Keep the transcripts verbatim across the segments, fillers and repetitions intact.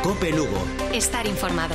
Cope Lugo. Estar informado.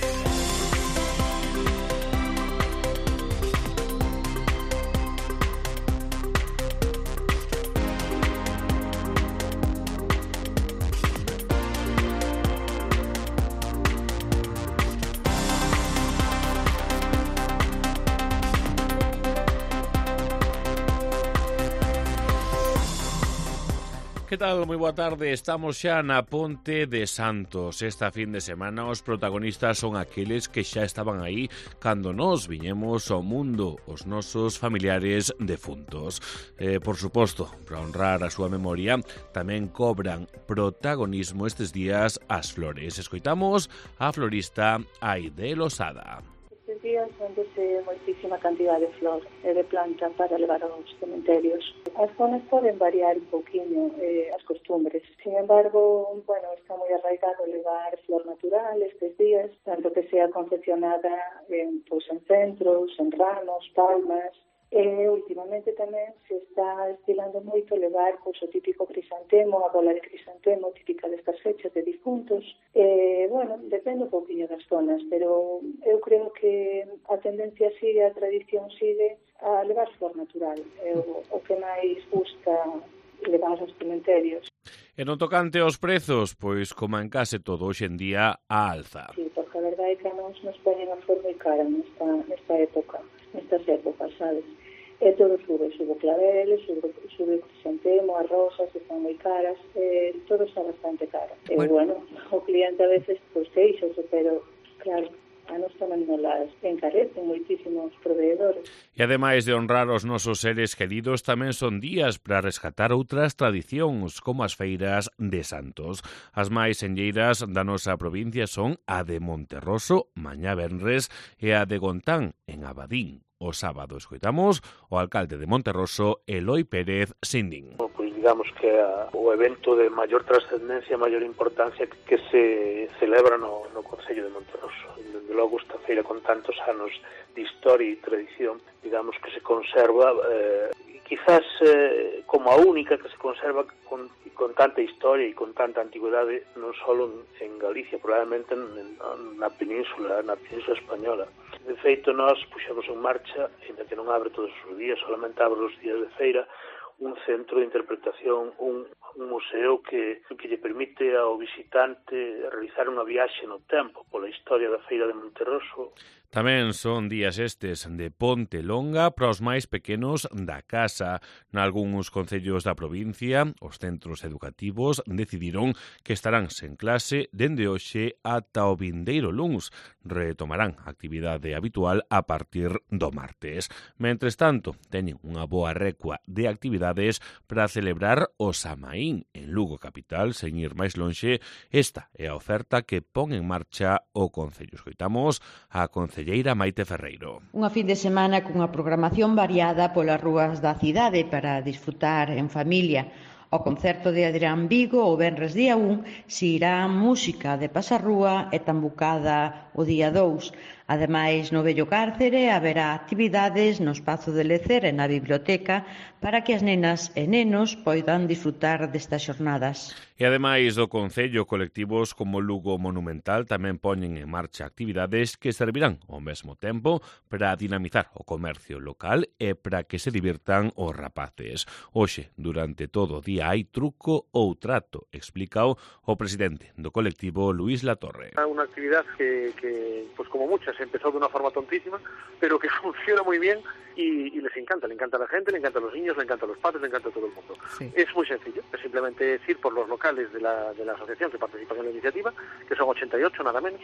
Que tal? Moi boa tarde. Estamos xa na Ponte de Santos. Esta fin de semana os protagonistas son aqueles que xa estaban aí cando nos viñemos ao mundo, os nosos familiares defuntos. Eh, por suposto, para honrar a súa memoria, tamén cobran protagonismo estes días as flores. Escoitamos a florista Aide Losada. Estes días vendese moitísima cantidade de flor e de planta para levar aos cementerios. As zonas poden variar un pouquinho eh, as costumbres. Sin embargo, bueno, está moi arraigado levar flor natural estes días, tanto que sea confeccionada en, pues, en centros, en ramos, palmas. E últimamente tamén se está estilando moito levar pois, o típico crisantemo, a bola de crisantemo típica destas fechas de difuntos. E, bueno, depende un pouquinho das zonas, pero eu creo que a tendencia sigue, a tradición sigue a levar flor natural. É o, o que máis gusta levar aos cementerios. E non tocante aos prezos, pois como en case todo hoxe en día a alza. Sí, porque a verdade é que non nos poñen a flor moi cara nesta, nesta época, nestas épocas, sabes? E todo sube, sube claveles, sube, sube crisantemo, as rosas están moi caras, eh, todo está bastante caro. E bueno. bueno, o cliente a veces pois queixase, pero claro, a nos tamén non las encarecen moitísimos proveedores. E ademais de honrar os nosos seres queridos, tamén son días para rescatar outras tradicións, como as feiras de santos. As máis senlleiras da nosa provincia son a de Monterroso, mañá venres, e a de Gontán, en Abadín. O sábado escoitamos o alcalde de Monterroso, Eloi Pérez Sindín. Pois digamos que a, o evento de maior trascendencia, maior importancia que se celebra no, no Concello de Monterroso. Desde logo esta feira con tantos anos de historia e tradición, digamos que se conserva, eh, quizás eh, como a única que se conserva con, con tanta historia e con tanta antigüedade, non só en, en Galicia, probablemente en, na península, na península española. De feito, nós puxemos en marcha, ainda que non abre todos os días, solamente abre os días de feira, un centro de interpretación, un, un museo que, que lle permite ao visitante realizar unha viaxe no tempo pola historia da feira de Monterroso. Tamén son días estes de Ponte Longa para os máis pequenos da casa. Nalgúns concellos da provincia, os centros educativos decidiron que estarán sen clase dende hoxe ata o vindeiro luns. Retomarán a actividade habitual a partir do martes. Mentres tanto, teñen unha boa recua de actividades para celebrar o Samaín en Lugo capital, sen ir máis lonxe. Esta é a oferta que pon en marcha o Concello. Escoitamos a concelleira Maite Ferreiro. Unha fin de semana cunha programación variada polas rúas da cidade para disfrutar en familia. Ao concerto de Adrián Vigo o venres día un se irá música de pasarrúa e tambucada o día dous. Ademais, no vello cárcere haberá actividades no espazo de lecer e na biblioteca para que as nenas e nenos poidan disfrutar destas xornadas. E ademais do Concello, colectivos como Lugo Monumental tamén poñen en marcha actividades que servirán ao mesmo tempo para dinamizar o comercio local e para que se divirtan os rapaces. Hoxe, durante todo o día, hai truco ou trato, explica o presidente do colectivo, Luis Latorre. Unha actividade que, que pues como muchas, empezó de una forma tontísima, pero que funciona muy bien y, y les encanta, le encanta a la gente, le encanta a los niños, le encanta a los padres, le encanta a todo el mundo. Sí. Es muy sencillo, es simplemente es ir por los locales de la, de la asociación que participa en la iniciativa, que son ochenta y ocho, nada menos,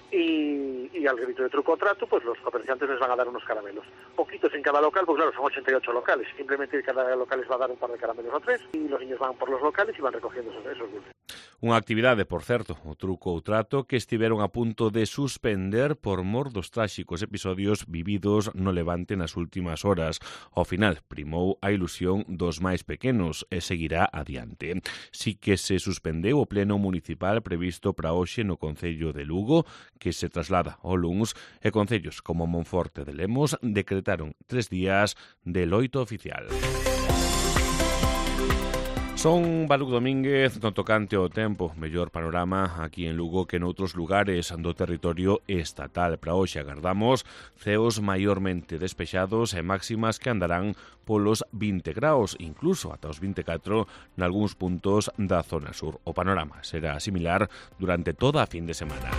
y, y al grito de truco o trato, pues los comerciantes les van a dar unos caramelos. Poquitos en cada local, porque claro, son ochenta y ocho locales, simplemente cada local les va a dar un par de caramelos o tres, y los niños van por los locales y van recogiendo esos, esos dulces. Unha actividade, por certo, o truco ou trato, que estiveron a punto de suspender por mor dos tráxicos episodios vividos no Levante nas últimas horas. Ao final, primou a ilusión dos máis pequenos e seguirá adiante. Si que se suspendeu o pleno municipal previsto para hoxe no Concello de Lugo, que se traslada ao luns, e concellos como Monforte de Lemos decretaron tres días de loito oficial. Son Baluk Domínguez no tocante ao tempo, mellor panorama aquí en Lugo que noutros lugares do territorio estatal. Para hoxe agardamos ceos maiormente despexados e máximas que andarán polos vinte graus, incluso ata os vinte e catro nalgúns puntos da zona sur. O panorama será similar durante toda a fin de semana.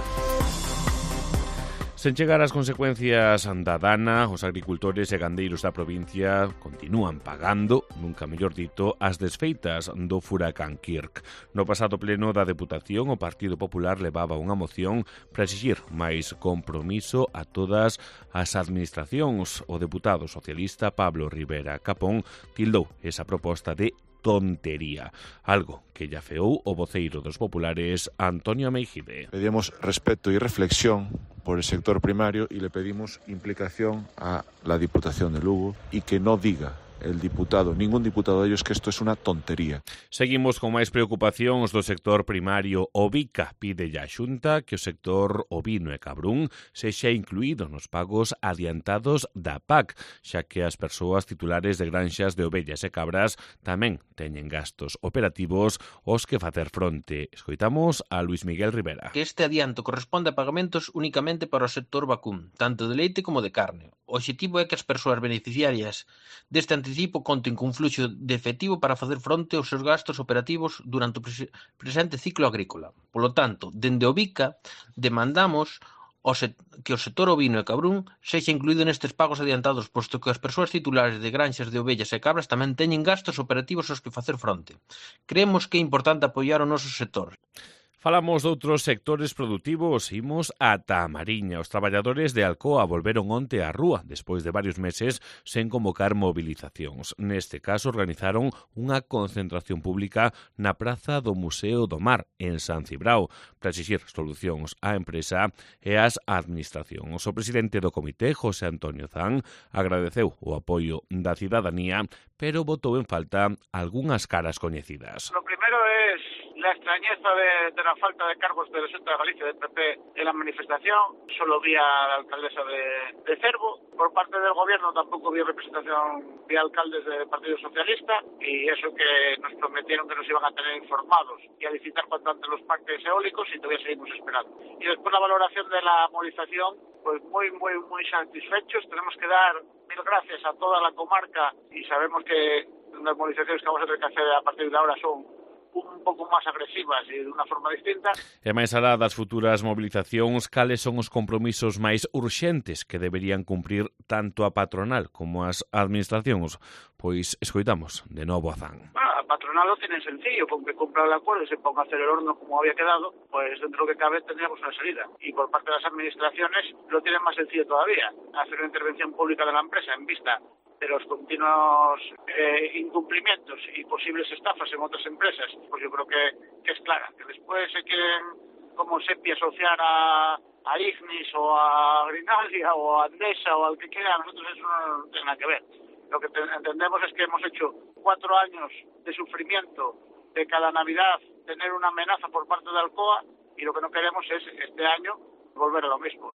Sen chegar ás consecuencias da dana, os agricultores e gandeiros da provincia continúan pagando, nunca mellor dito, as desfeitas do furacán Kirk. No pasado pleno da Deputación, o Partido Popular levaba unha moción para exigir máis compromiso a todas as administracións. O deputado socialista Pablo Rivera Capón tildou esa proposta de tontería, algo que ya feou o voceiro dos populares Antonio Meijide. Pedimos respeto y reflexión por el sector primario y le pedimos implicación a la Diputación de Lugo y que no diga el diputado, ningún diputado de ellos, que esto es una tontería. Seguimos con máis preocupacións do sector primario. O Bica pide a Xunta que o sector ovino e cabrún sexa incluído nos pagos adiantados da P A C, xa que as persoas titulares de granxas de ovellas e cabras tamén teñen gastos operativos aos que facer fronte. Escoitamos a Luis Miguel Rivera. Que este adianto corresponde a pagamentos únicamente para o sector vacún, tanto de leite como de carne. O obxectivo é que as persoas beneficiarias deste anticipo conten cun fluxo de efectivo para facer fronte aos seus gastos operativos durante o presente ciclo agrícola. Polo tanto, dende o Bica demandamos que o sector ovino e cabrún sexa incluído nestes pagos adiantados, posto que as persoas titulares de granxas de ovellas e cabras tamén teñen gastos operativos aos que facer fronte. Creemos que é importante apoiar o noso sector. Falamos de outros sectores produtivos, imos ata a Mariña. Os traballadores de Alcoa volveron onte á rúa, despois de varios meses sen convocar movilizacións. Neste caso, organizaron unha concentración pública na Praza do Museo do Mar, en San Cibrao, para exixir solucións á empresa e ás administracións. O presidente do comité, José Antonio Zan, agradeceu o apoio da cidadanía, pero botou en falta algunhas caras coñecidas. Lo primero es la extrañeza de, de la falta de cargos de la Xunta de Galicia, del P P, en la manifestación. Solo vi a la alcaldesa de, de Cervo. Por parte del gobierno tampoco vi representación de alcaldes del Partido Socialista, y eso que nos prometieron que nos iban a tener informados y a licitar cuanto antes los parques eólicos, y todavía seguimos esperando. Y después la valoración de la movilización, pues muy, muy, muy satisfechos. Tenemos que dar mil gracias a toda la comarca, y sabemos que las movilizaciones que vamos a tener que hacer a partir de ahora son un pouco máis agresivas e de unha forma distinta. E máis alá das futuras movilizacións, cales son os compromisos máis urxentes que deberían cumprir tanto a patronal como as administracións? Pois escoitamos de novo a Zan. Bueno, a patronal lo tiene sencillo, con que cumpla el acuerdo y se ponga a hacer el horno como había quedado, pues dentro de lo que cabe tendríamos una salida. Y por parte de las administraciones lo tienen más sencillo todavía, hacer una intervención pública de la empresa en vista de los continuos eh, incumplimientos y posibles estafas en otras empresas, pues yo creo que, que es clara. Que después se quieren, como SEPI, asociar a, a Ignis o a Grinalia o a Andesa o al que quiera, a nosotros eso no tiene nada que ver. Lo que te, entendemos es que hemos hecho cuatro años de sufrimiento, de cada Navidad tener una amenaza por parte de Alcoa, y lo que no queremos es este año volver a lo mismo.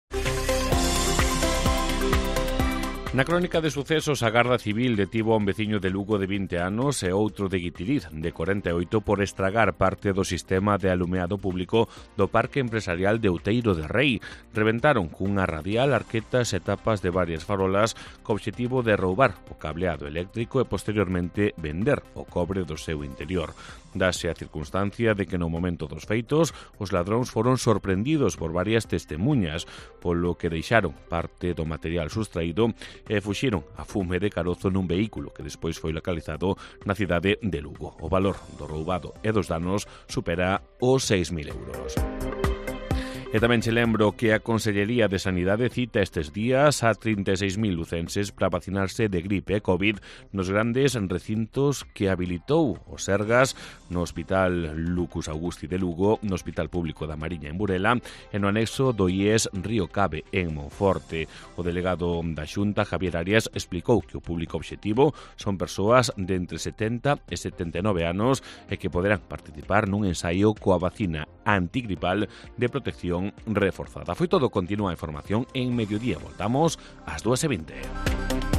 Na crónica de sucesos, a Garda Civil detivo a un veciño de Lugo de vinte anos e outro de Guitiriz, de corenta e oito, por estragar parte do sistema de alumeado público do Parque Empresarial de Outeiro de Rei. Reventaron cunha radial arquetas e tapas de varias farolas co obxectivo de roubar o cableado eléctrico e posteriormente vender o cobre do seu interior. Dase a circunstancia de que no momento dos feitos os ladróns foron sorprendidos por varias testemunhas, polo que deixaron parte do material sustraído e fuxiron a fume de carozo nun vehículo que despois foi localizado na cidade de Lugo. O valor do roubado e dos danos supera os seis mil euros. E tamén che lembro que a Consellería de Sanidade cita estes días a trinta e seis mil lucenses para vacinarse de gripe e COVID nos grandes recintos que habilitou o Sergas, no Hospital Lucus Augusti de Lugo, no Hospital Público da Mariña en Burela e no anexo do I E S Río Cabe en Monforte. O delegado da Xunta, Javier Arias, explicou que o público obxectivo son persoas de entre setenta e setenta e nove anos e que poderán participar nun ensaio coa vacina antigripal de protección reforzada. Foi todo, continúa a información en Mediodía. Voltamos ás dúas e vinte.